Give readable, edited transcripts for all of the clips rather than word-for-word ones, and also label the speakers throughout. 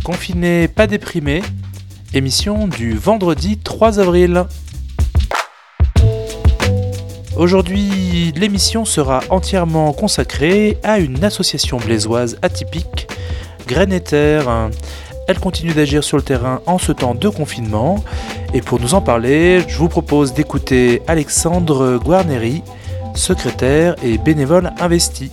Speaker 1: Confiné, pas déprimé, émission du vendredi 3 avril. Aujourd'hui, l'émission sera entièrement consacrée à une association blésoise atypique, Graines et Terre. Elle continue d'agir sur le terrain en ce temps de confinement. Et pour nous en parler, je vous propose d'écouter Alexandre Guarneri, secrétaire et bénévole investi.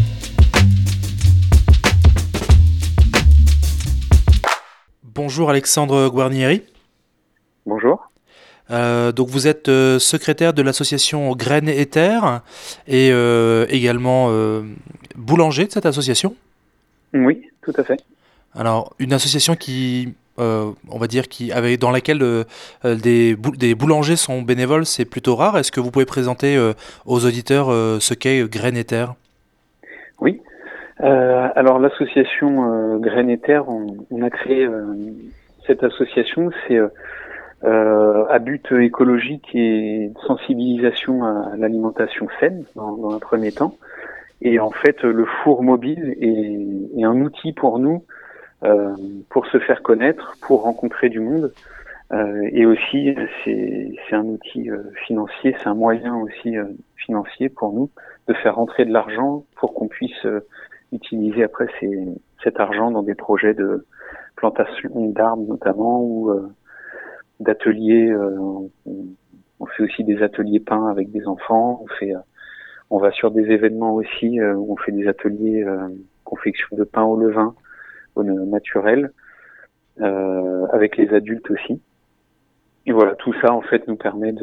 Speaker 1: Bonjour Alexandre Guarnieri.
Speaker 2: Bonjour.
Speaker 1: Donc vous êtes secrétaire de l'association Graines et Terre et également boulanger de cette association.
Speaker 2: Oui, tout à fait.
Speaker 1: Alors une association qui, on va dire, dans laquelle des boulangers sont bénévoles, c'est plutôt rare. Est-ce que vous pouvez présenter aux auditeurs ce qu'est Graines et Terre ?
Speaker 2: Oui. Alors l'association Graines et Terre, on a créé cette association, c'est à but écologique et de sensibilisation à l'alimentation saine dans un premier temps. Et en fait, le four mobile est un outil pour nous pour se faire connaître, pour rencontrer du monde. Et aussi, c'est un outil financier, c'est un moyen aussi financier pour nous de faire rentrer de l'argent pour qu'on puisse utiliser après cet argent dans des projets de plantation d'arbres notamment ou d'ateliers. On fait aussi des ateliers pain avec des enfants. On va sur des événements aussi où on fait des ateliers confection de pain au levain, au naturel, avec les adultes aussi. Et voilà, tout ça en fait nous permet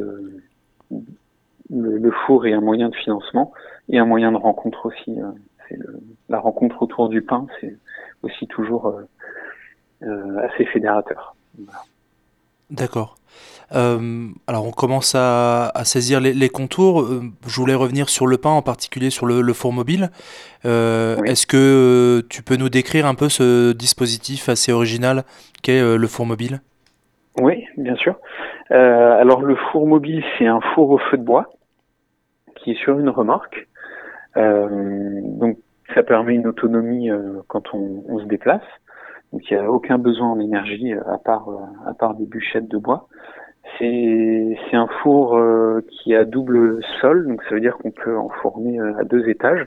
Speaker 2: le four est un moyen de financement et un moyen de rencontre aussi. La rencontre autour du pain, c'est aussi toujours assez fédérateur. Voilà.
Speaker 1: D'accord. Alors on commence à saisir les contours. Je voulais revenir sur le pain, en particulier sur le four mobile.
Speaker 2: Oui.
Speaker 1: Est-ce que tu peux nous décrire un peu ce dispositif assez original qu'est le four mobile ?
Speaker 2: Oui, bien sûr. Alors le four mobile, c'est un four au feu de bois qui est sur une remorque. Donc ça permet une autonomie quand on se déplace. Donc il n'y a aucun besoin en énergie à part des bûchettes de bois. C'est un four qui a double sol, donc ça veut dire qu'on peut en fourner à 2 étages.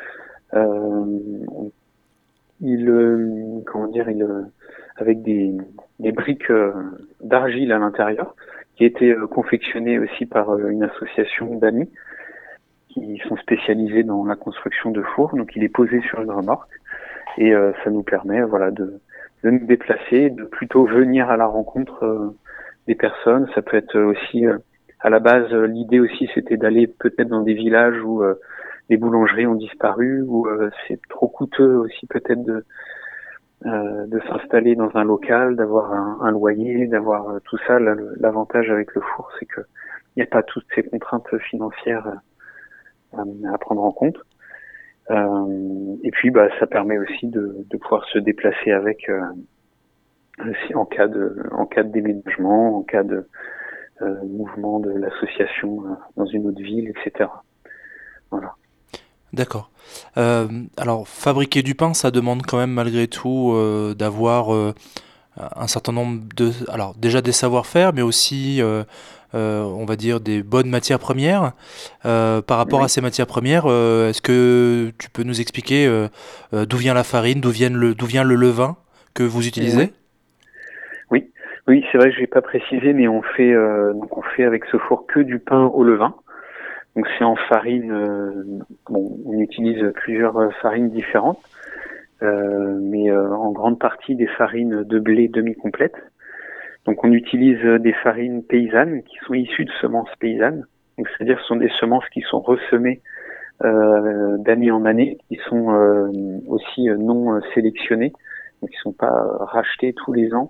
Speaker 2: Avec des briques d'argile à l'intérieur, qui a été confectionnées aussi par une association d'amis qui sont spécialisés dans la construction de fours. Donc il est posé sur une remorque et ça nous permet de nous déplacer, de plutôt venir à la rencontre des personnes. Ça peut être aussi à la base, l'idée aussi c'était d'aller peut-être dans des villages où les boulangeries ont disparu, où c'est trop coûteux aussi peut-être de s'installer dans un local, d'avoir un loyer, d'avoir tout ça. L'avantage avec le four, c'est que il n'y a pas toutes ces contraintes financières à prendre en compte. Et puis, ça permet aussi de pouvoir se déplacer avec en cas de déménagement, en cas de mouvement de l'association dans une autre ville, etc. Voilà.
Speaker 1: D'accord. Alors, fabriquer du pain, ça demande quand même malgré tout d'avoir un certain nombre alors déjà des savoir-faire, mais aussi, on va dire, des bonnes matières premières. Par rapport à
Speaker 2: Oui.
Speaker 1: ces matières premières, est-ce que tu peux nous expliquer d'où vient la farine, d'où vient le levain que vous utilisez ?
Speaker 2: Oui. Oui, oui, c'est vrai que j'ai pas précisé, mais on fait avec ce four que du pain au levain. Donc c'est en farine. On utilise plusieurs farines différentes, mais en grande partie des farines de blé demi-complètes. Donc on utilise des farines paysannes qui sont issues de semences paysannes. Donc c'est-à-dire ce sont des semences qui sont ressemées d'année en année, qui sont aussi non sélectionnées, donc qui sont pas rachetées tous les ans.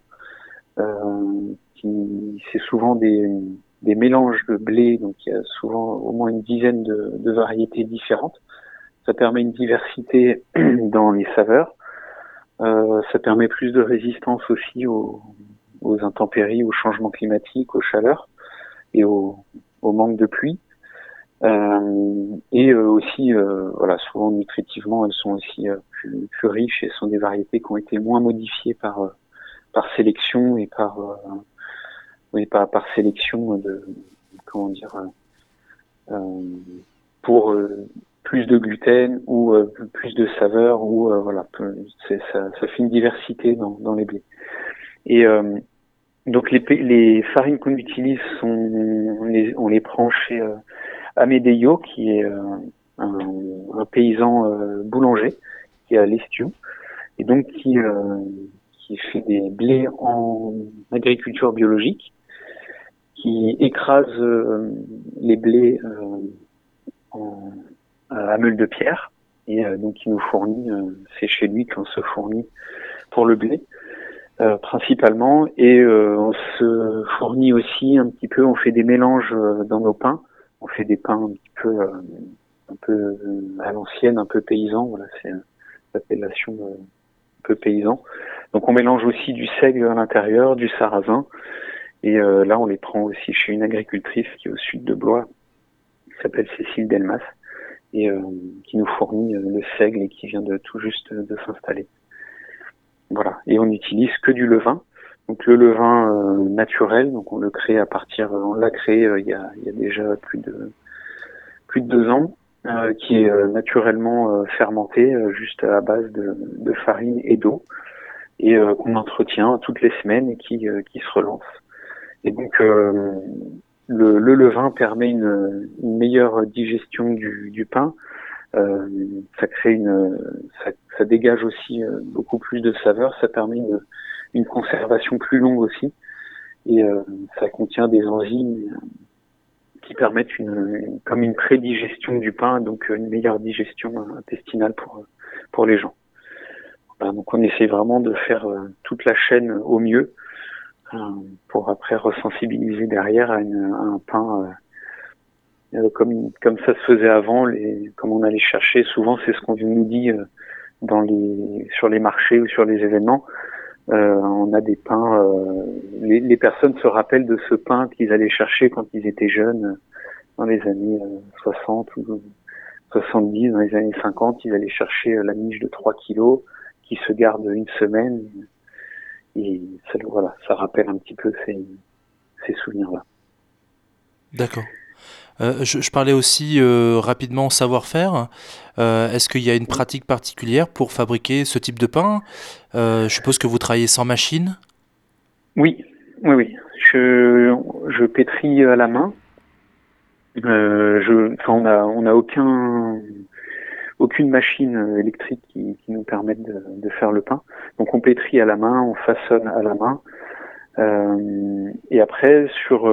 Speaker 2: C'est souvent des mélanges de blé, donc il y a souvent au moins une dizaine de variétés différentes. Ça permet une diversité dans les saveurs. Ça permet plus de résistance aussi aux intempéries, aux changements climatiques, aux chaleurs et au manque de pluie. Et aussi, souvent nutritivement, elles sont aussi plus riches et sont des variétés qui ont été moins modifiées par par sélection et par sélection de comment dire pour plus de gluten ou plus de saveur ou voilà, ça fait une diversité dans les blés. Et donc les farines qu'on utilise on les prend chez Amedeo, qui est un paysan boulanger qui est à l'Estiu et donc qui fait des blés en agriculture biologique, qui écrase les blés à meule de pierre et donc qui nous fournit, c'est chez lui qu'on se fournit pour le blé principalement, et on se fournit aussi un petit peu, on fait des mélanges dans nos pains, on fait des pains un peu à l'ancienne, un peu paysan, voilà, c'est l'appellation un peu paysan. Donc on mélange aussi du seigle à l'intérieur, du sarrasin, et là on les prend aussi chez une agricultrice qui est au sud de Blois, qui s'appelle Cécile Delmas, et qui nous fournit le seigle et qui vient de tout juste de s'installer. Voilà, et on n'utilise que du levain. Donc le levain naturel, donc on l'a créé il y a déjà plus de 2 ans, qui est naturellement fermenté juste à base de farine et d'eau, et qu'on entretient toutes les semaines et qui se relance. Et donc le levain permet une meilleure digestion du pain. Ça crée ça dégage aussi beaucoup plus de saveur, ça permet une conservation plus longue aussi, et ça contient des enzymes qui permettent comme une prédigestion du pain, donc une meilleure digestion intestinale pour les gens. Voilà, donc on essaie vraiment de faire toute la chaîne au mieux pour après resensibiliser derrière à un pain comme ça se faisait avant, comme on allait chercher, souvent c'est ce qu'on nous dit sur les marchés ou sur les événements, on a des pains, les personnes se rappellent de ce pain qu'ils allaient chercher quand ils étaient jeunes, dans les années 60 ou 70, dans les années 50, ils allaient chercher la miche de 3 kilos qui se garde une semaine, et ça rappelle un petit peu ces souvenirs-là.
Speaker 1: D'accord. Je parlais aussi rapidement savoir-faire. Est-ce qu'il y a une pratique particulière pour fabriquer ce type de pain ? Je suppose que vous travaillez sans machine ?
Speaker 2: Oui. Je pétris à la main. On n'a aucune machine électrique qui nous permette de faire le pain. Donc on pétrit à la main, on façonne à la main. Et après sur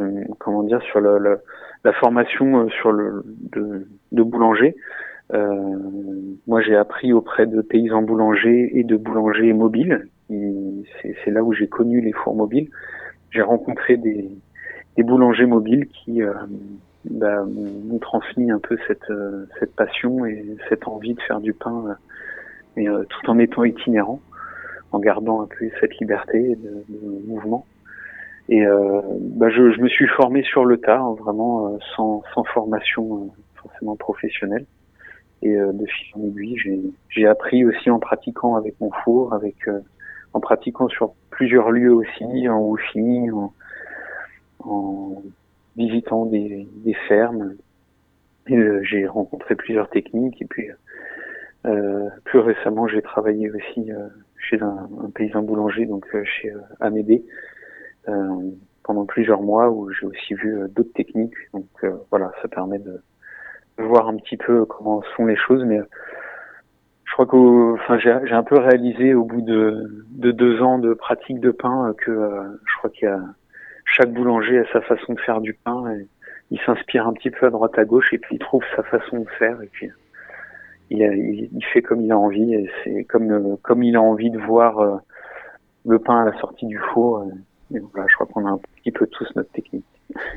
Speaker 2: la formation de boulanger, moi j'ai appris auprès de paysans boulangers et de boulangers mobiles. C'est là où j'ai connu les fours mobiles. J'ai rencontré des boulangers mobiles qui m'ont transmis un peu cette passion et cette envie de faire du pain, mais tout en étant itinérant, en gardant un peu cette liberté de mouvement. Et je me suis formé sur le tas, vraiment sans formation forcément professionnelle. Et de fil en aiguille, j'ai appris aussi en pratiquant avec mon four, en pratiquant sur plusieurs lieux aussi, en Wi-Fi, en visitant des fermes. Et j'ai rencontré plusieurs techniques. Et puis plus récemment, j'ai travaillé aussi chez un paysan boulanger, donc chez Amédée, pendant plusieurs mois, où j'ai aussi vu d'autres techniques. Donc voilà, ça permet de voir un petit peu comment sont les choses. Mais je crois j'ai un peu réalisé au bout de 2 ans de pratique de pain que je crois chaque boulanger a sa façon de faire du pain, et il s'inspire un petit peu à droite à gauche, et puis il trouve sa façon de faire, et puis il fait comme il a envie, et c'est comme il a envie de voir le pain à la sortie du four. Et voilà, je crois qu'on a un petit peu tous notre technique.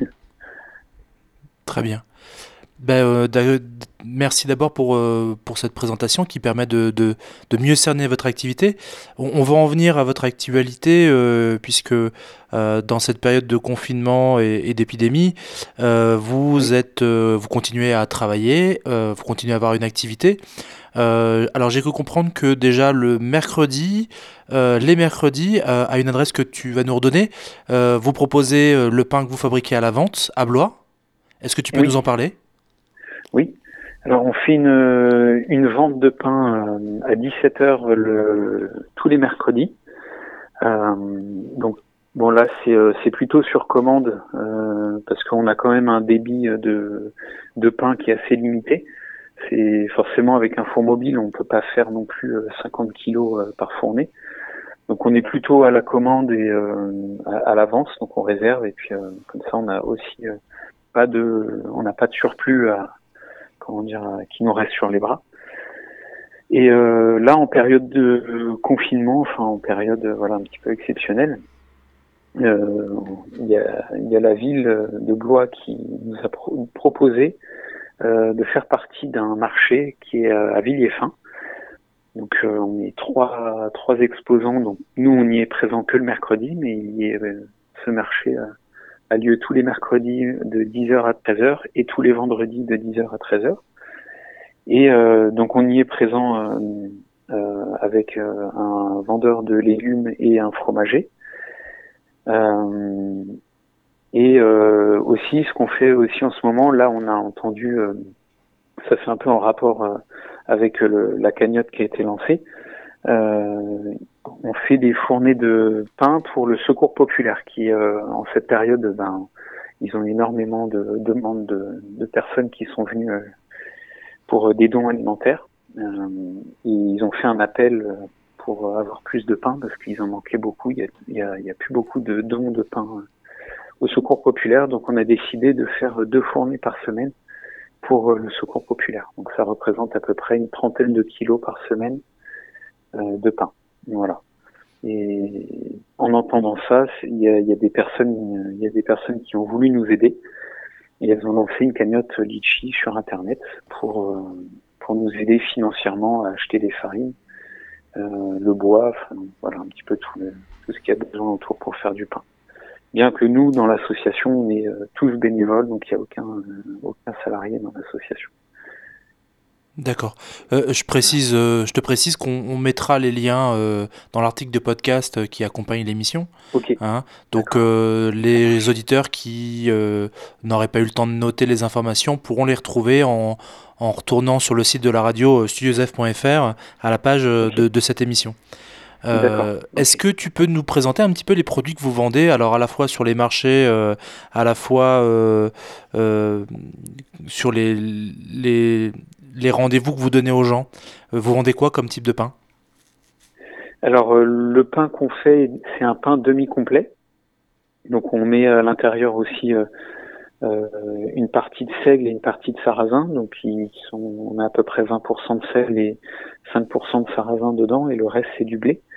Speaker 1: Très bien. Merci d'abord pour cette présentation qui permet de mieux cerner votre activité. On va en venir à votre actualité, puisque dans cette période de confinement et d'épidémie, vous continuez à travailler, vous continuez à avoir une activité. Alors j'ai cru comprendre que déjà le mercredi, les mercredis, à une adresse que tu vas nous redonner, vous proposez le pain que vous fabriquez à la vente à Blois. Est-ce que tu peux nous en
Speaker 2: Oui,
Speaker 1: parler?
Speaker 2: oui. Alors on fait une vente de pain à 17h tous les mercredis. Donc bon là c'est plutôt sur commande parce qu'on a quand même un débit de pain qui est assez limité. C'est forcément avec un four mobile, on peut pas faire non plus 50 kilos par fournée. Donc on est plutôt à la commande et à l'avance, donc on réserve et puis comme ça on a aussi on n'a pas de surplus qui nous reste sur les bras. Et là en période de confinement, enfin en période voilà un petit peu exceptionnelle, il y a la ville de Blois qui nous a proposé de faire partie d'un marché qui est à Villers-Fin. Donc on est trois exposants. Donc nous on n'y est présent que le mercredi, mais ce marché a lieu tous les mercredis de 10h à 13h et tous les vendredis de 10h à 13h. Et donc on y est présent avec un vendeur de légumes et un fromager. Et aussi ce qu'on fait aussi en ce moment, là on a entendu, ça fait un peu en rapport avec la cagnotte qui a été lancée. On fait des fournées de pain pour le Secours populaire qui, en cette période, ils ont énormément de demandes de personnes qui sont venues pour des dons alimentaires. Et ils ont fait un appel pour avoir plus de pain parce qu'ils en manquaient beaucoup. Il y a plus beaucoup de dons de pain au Secours populaire, donc on a décidé de faire 2 fournées par semaine pour le Secours populaire. Donc ça représente à peu près une 30aine de kilos par semaine de pain. Voilà. Et en entendant ça, il y a des personnes qui ont voulu nous aider et elles ont lancé une cagnotte Litchi sur Internet pour nous aider financièrement à acheter des farines, le bois, enfin, voilà un petit peu tout ce qu'il y a besoin autour pour faire du pain. Bien que nous, dans l'association, on est tous bénévoles, donc il n'y a aucun salarié dans l'association.
Speaker 1: D'accord. Je te précise qu'on mettra les liens dans l'article de podcast qui accompagne l'émission.
Speaker 2: Ok.
Speaker 1: Hein. Donc
Speaker 2: D'accord.
Speaker 1: les auditeurs qui n'auraient pas eu le temps de noter les informations pourront les retrouver en retournant sur le site de la radio studiosf.fr à la page
Speaker 2: Ok.
Speaker 1: de cette émission.
Speaker 2: D'accord.
Speaker 1: Est-ce
Speaker 2: Ok.
Speaker 1: que tu peux nous présenter un petit peu les produits que vous vendez, alors à la fois sur les marchés, à la fois sur les rendez-vous que vous donnez aux gens? Vous vendez quoi comme type de pain?
Speaker 2: Alors le pain qu'on fait, c'est un pain demi-complet. Donc on met à l'intérieur aussi une partie de seigle et une partie de sarrasin. Donc on a à peu près 20% de seigle et 5% de sarrasin dedans, et le reste c'est du blé.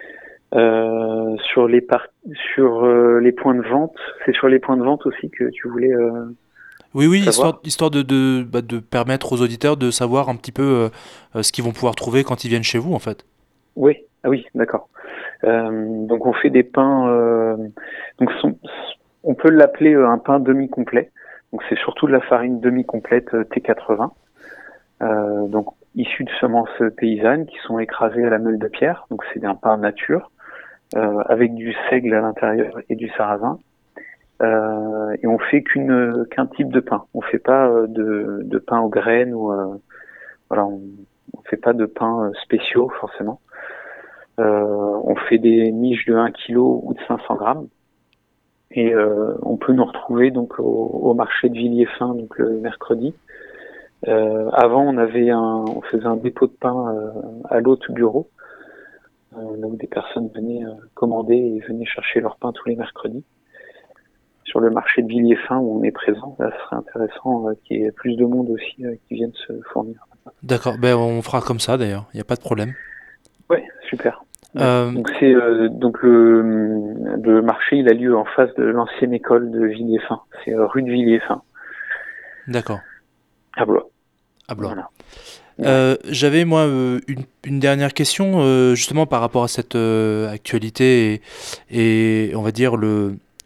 Speaker 2: Sur les points de vente, c'est sur les points de vente aussi que tu voulais
Speaker 1: Oui,
Speaker 2: savoir.
Speaker 1: histoire de permettre aux auditeurs de savoir un petit peu ce qu'ils vont pouvoir trouver quand ils viennent chez vous, en fait.
Speaker 2: Oui, ah oui, d'accord. Donc on fait des pains. Donc on peut l'appeler un pain demi-complet. Donc c'est surtout de la farine demi-complète T80. Donc issu de semences paysannes qui sont écrasées à la meule de pierre. Donc c'est un pain nature avec du seigle à l'intérieur et du sarrasin. Et on fait qu'un type de pain. On fait pas de pain aux graines ou voilà, on fait pas de pain spéciaux forcément. On fait des miches de 1 kg ou de 500 grammes. Et on peut nous retrouver donc au marché de Villers-Fin donc le mercredi. Avant on faisait un dépôt de pain à l'hôte bureau. Donc des personnes venaient commander et venaient chercher leur pain tous les mercredis. Sur le marché de Villers-Fin où on est présent, là ce serait intéressant qu'il y ait plus de monde aussi qui viennent se fournir.
Speaker 1: D'accord, ben on fera comme ça d'ailleurs, il n'y a pas de problème.
Speaker 2: Ouais, super. Ouais.
Speaker 1: Euh,
Speaker 2: Donc c'est donc le marché il a lieu en face de l'ancienne école de Villers-Fin. C'est rue de Villers-Fin
Speaker 1: d'accord,
Speaker 2: à Blois.
Speaker 1: à Blois.
Speaker 2: Voilà. Ouais.
Speaker 1: J'avais moi une dernière question justement par rapport à cette actualité et on va dire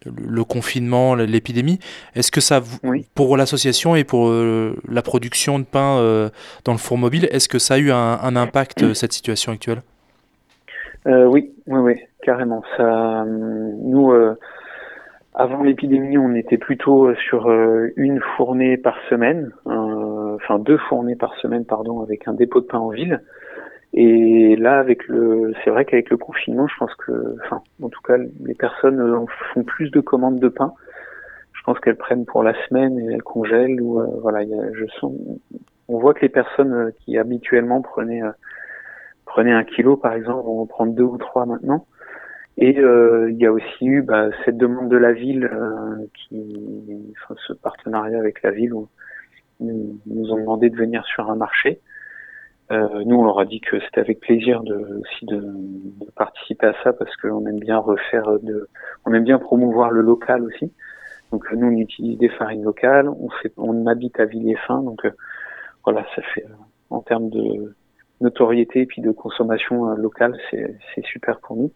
Speaker 1: le confinement, l'épidémie. Est-ce que ça,
Speaker 2: Oui.
Speaker 1: pour l'association et pour la production de pain dans le four mobile, est-ce que ça a eu un impact, cette situation actuelle?
Speaker 2: Oui, oui, oui, carrément. Ça, nous, avant l'épidémie, on était plutôt sur une fournée par semaine, enfin 2 fournées par semaine, pardon, avec un dépôt de pain en ville. Et là, c'est vrai qu'avec le confinement, je pense que, enfin, en tout cas, les personnes font plus de commandes de pain. Je pense qu'elles prennent pour la semaine et elles congèlent ou voilà. On voit que les personnes qui habituellement prenaient 1 kilo, par exemple, vont en prendre 2 ou 3 maintenant. Et il y a aussi eu cette demande de la ville enfin, ce partenariat avec la ville où nous ont demandé de venir sur un marché. Nous, on leur a dit que c'était avec plaisir aussi de participer à ça parce qu'on aime bien on aime bien promouvoir le local aussi. Donc nous, on utilise des farines locales, on habite à Villers-Fins, donc voilà, ça fait en termes de notoriété et puis de consommation locale, c'est super pour nous.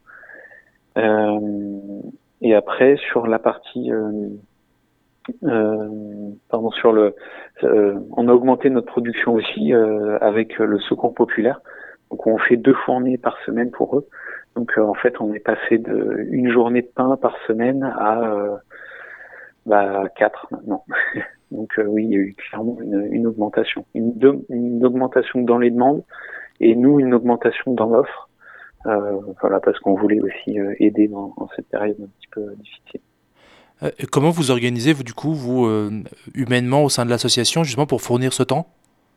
Speaker 2: Et après, sur la partie, pardon, on a augmenté notre production aussi avec le Secours populaire. Donc on fait 2 fournées par semaine pour eux. Donc en fait, on est passé une journée de pain par semaine à 4 maintenant. Donc oui, il y a eu clairement une augmentation, une augmentation dans les demandes et nous une augmentation dans l'offre. Voilà, parce qu'on voulait aussi aider dans cette période un petit peu difficile.
Speaker 1: Comment vous organisez, vous, du coup, humainement, au sein de l'association, justement, pour fournir ce temps?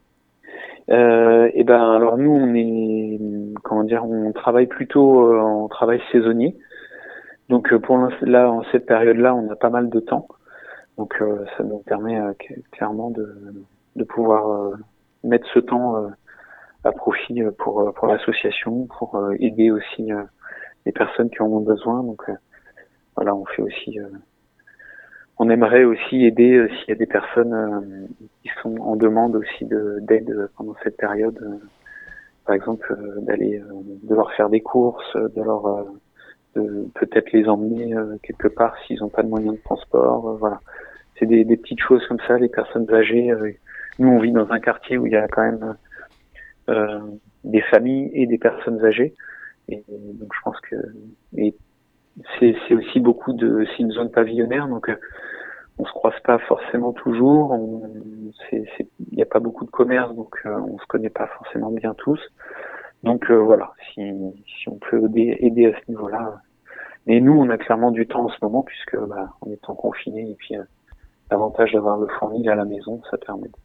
Speaker 2: Et ben alors nous comment dire, on travaille plutôt en travail saisonnier. Donc là en cette période-là, on a pas mal de temps. Donc ça nous permet clairement de pouvoir mettre ce temps à profit pour l'association, pour aider aussi les personnes qui en ont besoin. Donc voilà, on fait aussi on aimerait aussi aider s'il y a des personnes qui sont en demande aussi d'aide pendant cette période. Par exemple, de leur faire des courses, de peut-être les emmener quelque part s'ils n'ont pas de moyens de transport. Voilà, c'est des petites choses comme ça. Les personnes âgées. Nous, on vit dans un quartier où il y a quand même des familles et des personnes âgées. Et donc, je pense que c'est aussi c'est une zone pavillonnaire, donc on se croise pas forcément toujours. Il n'y a pas beaucoup de commerce, donc on se connaît pas forcément bien tous. Donc voilà, si on peut aider à ce niveau-là. Mais nous, on a clairement du temps en ce moment puisque on est en confiné et puis l'avantage d'avoir le fournil à la maison, ça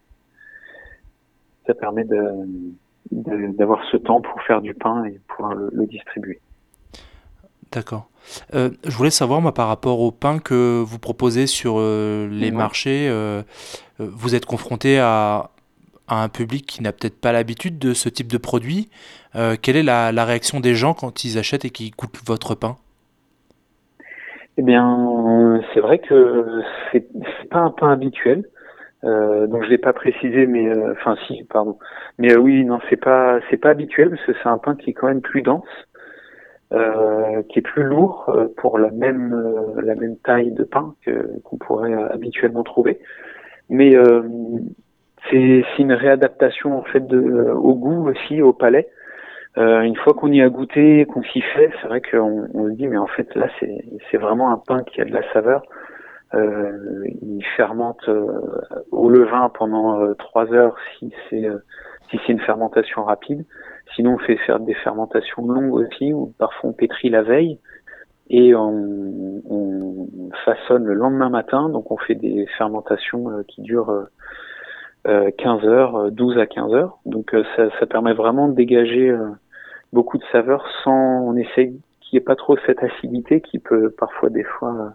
Speaker 2: permet d'avoir ce temps pour faire du pain et pouvoir le distribuer.
Speaker 1: D'accord. Je voulais savoir, moi, par rapport au pain que vous proposez sur les
Speaker 2: Ouais.
Speaker 1: marchés, vous êtes confronté à un public qui n'a peut-être pas l'habitude de ce type de produit. Quelle est la réaction des gens quand ils achètent et qu'ils goûtent votre pain?
Speaker 2: Eh bien, c'est vrai que c'est pas un pain habituel. Donc je l'ai pas précisé, mais enfin si, pardon. Mais oui, non, c'est pas habituel parce que c'est un pain qui est quand même plus dense, qui est plus lourd pour la même taille de pain qu'on pourrait habituellement trouver. Mais c'est une réadaptation en fait au goût aussi, au palais. Une fois qu'on y a goûté, qu'on s'y fait, c'est vrai qu'on se dit mais en fait là c'est vraiment un pain qui a de la saveur. Il fermente au levain pendant 3 heures si c'est une fermentation rapide. Sinon, on fait faire des fermentations longues aussi, où parfois on pétrit la veille et on façonne le lendemain matin. Donc on fait des fermentations qui durent 15 heures, 12 à 15 heures. Donc ça permet vraiment de dégager beaucoup de saveurs on essaye qu'il n'y ait pas trop cette acidité qui peut parfois des fois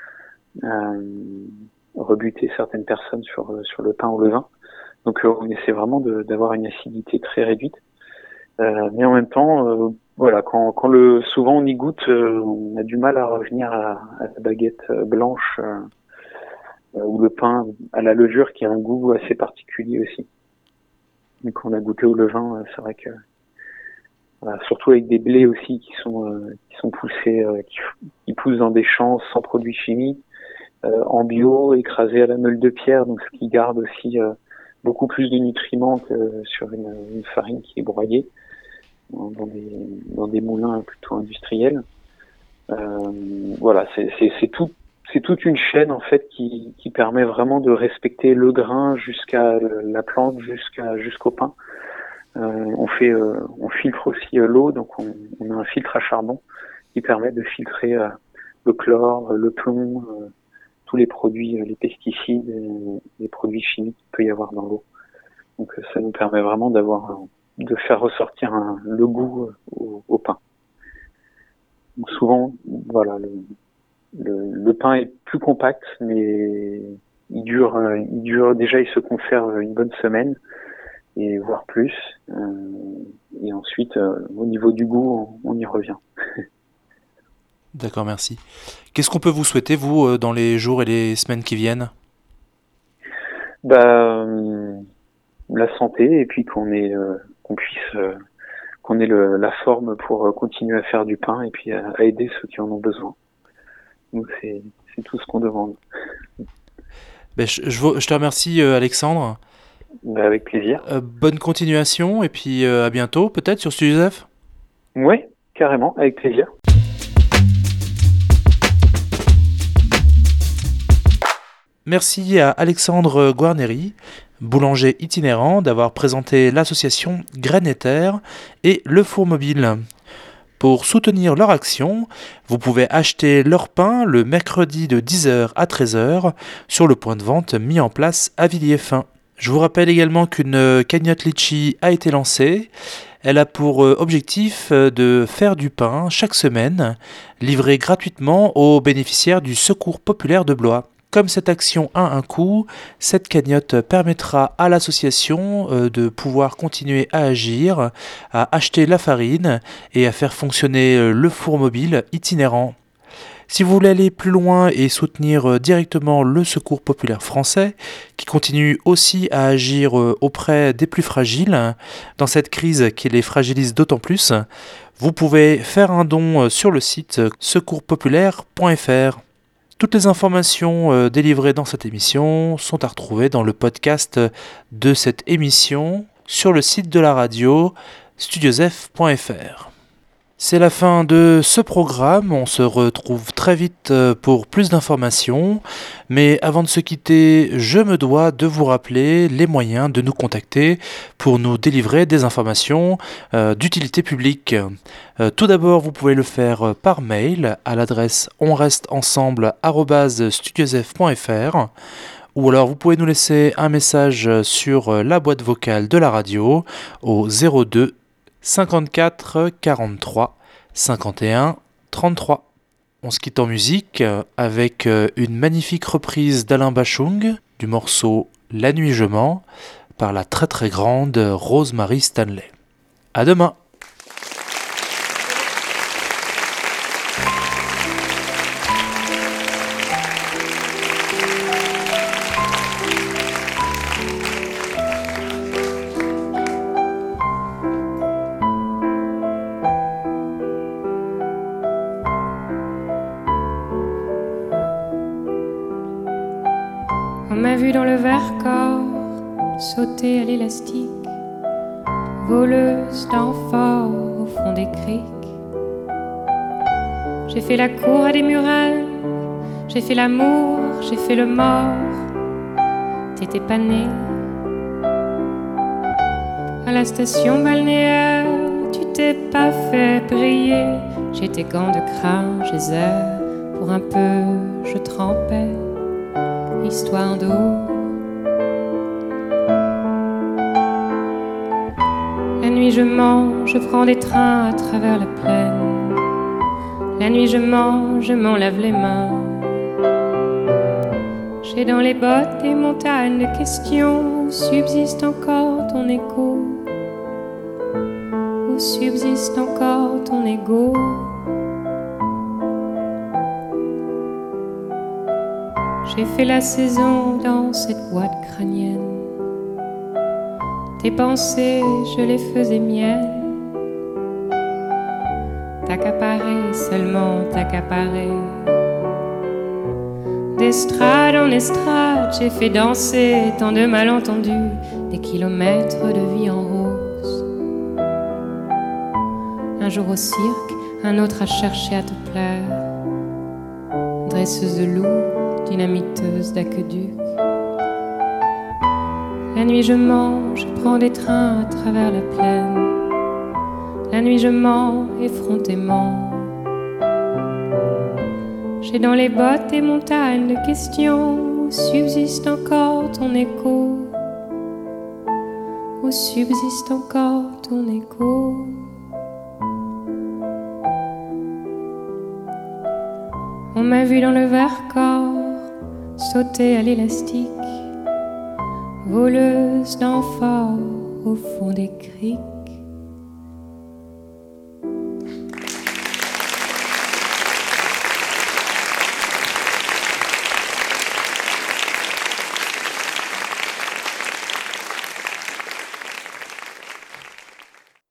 Speaker 2: rebuter certaines personnes sur le pain au levain. Donc on essaie vraiment d'avoir une acidité très réduite. Mais en même temps, voilà, souvent on y goûte, on a du mal à revenir à la baguette blanche ou le pain à la levure qui a un goût assez particulier aussi. Mais quand on a goûté au levain, c'est vrai que voilà, surtout avec des blés aussi qui sont poussés, qui poussent dans des champs sans produits chimiques, en bio, écrasés à la meule de pierre, donc ce qui garde aussi beaucoup plus de nutriments que sur une farine qui est broyée dans des moulins plutôt industriels. Voilà, c'est toute une chaîne en fait qui permet vraiment de respecter le grain jusqu'à la plante, jusqu'au pain. On filtre aussi l'eau, donc on a un filtre à charbon qui permet de filtrer le chlore, le plomb, tous les produits, les pesticides, les produits chimiques qu'il peut y avoir dans l'eau. Donc ça nous permet vraiment de faire ressortir le goût au pain. Donc souvent, voilà, le pain est plus compact, mais il dure déjà, il se conserve une bonne semaine et voire plus. Et ensuite, au niveau du goût, on y revient.
Speaker 1: D'accord, merci. Qu'est-ce qu'on peut vous souhaiter, vous, dans les jours et les semaines qui viennent ?
Speaker 2: La santé, et puis qu'on ait la forme pour continuer à faire du pain et puis à aider ceux qui en ont besoin. Donc c'est tout ce qu'on demande.
Speaker 1: Je te remercie, Alexandre.
Speaker 2: Avec plaisir.
Speaker 1: Bonne continuation et puis à bientôt, peut-être sur Studio Joseph.
Speaker 2: Oui, carrément, avec plaisir.
Speaker 1: Merci à Alexandre Guarneri, boulanger itinérant, d'avoir présenté l'association Graines et Terre et le Four Mobile. Pour soutenir leur action, vous pouvez acheter leur pain le mercredi de 10h à 13h sur le point de vente mis en place à Villiers-Fin. Je vous rappelle également qu'une cagnotte Litchi a été lancée. Elle a pour objectif de faire du pain chaque semaine, livré gratuitement aux bénéficiaires du Secours populaire de Blois. Comme cette action a un coût, cette cagnotte permettra à l'association de pouvoir continuer à agir, à acheter la farine et à faire fonctionner le four mobile itinérant. Si vous voulez aller plus loin et soutenir directement le Secours populaire français, qui continue aussi à agir auprès des plus fragiles, dans cette crise qui les fragilise d'autant plus, vous pouvez faire un don sur le site secourspopulaire.fr. Toutes les informations délivrées dans cette émission sont à retrouver dans le podcast de cette émission sur le site de la radio studiosf.fr. C'est la fin de ce programme, on se retrouve très vite pour plus d'informations, mais avant de se quitter, je me dois de vous rappeler les moyens de nous contacter pour nous délivrer des informations d'utilité publique. Tout d'abord, vous pouvez le faire par mail à l'adresse onresteensemble@studiosf.fr ou alors vous pouvez nous laisser un message sur la boîte vocale de la radio au 02 54 43 51 33. On se quitte en musique avec une magnifique reprise d'Alain Bachung du morceau La nuit je mens par la très très grande Rosemary Stanley. À demain.
Speaker 3: On m'a vu dans le Vercors sauter à l'élastique, voleuse d'amphores au fond des criques. J'ai fait la cour à des murales, j'ai fait l'amour, j'ai fait le mort. T'étais pas né. À la station balnéaire, tu t'es pas fait briller. J'étais gants de crin, geyser, pour un peu je trempais. Histoire d'eau. La nuit je mens, je prends des trains à travers la plaine. La nuit je m'en lave les mains. J'ai dans les bottes des montagnes de questions. Où subsiste encore ton écho? Où subsiste encore ton ego? J'ai fait la saison dans cette boîte crânienne. Tes pensées, je les faisais miennes. t'accaparer, seulement t'accaparer. D'estrade en estrade, j'ai fait danser tant de malentendus, des kilomètres de vie en rose. Un jour au cirque, un autre à chercher à te plaire. Dresseuse de loups, dynamiteuse d'aqueduc. La nuit je mange, je prends des trains à travers la plaine. La nuit je mens effrontément. J'ai dans les bottes des montagnes de questions où subsiste encore ton écho. Où subsiste encore ton écho. On m'a vu dans le Vercors sauter à l'élastique, voleuse d'amphores au fond des criques.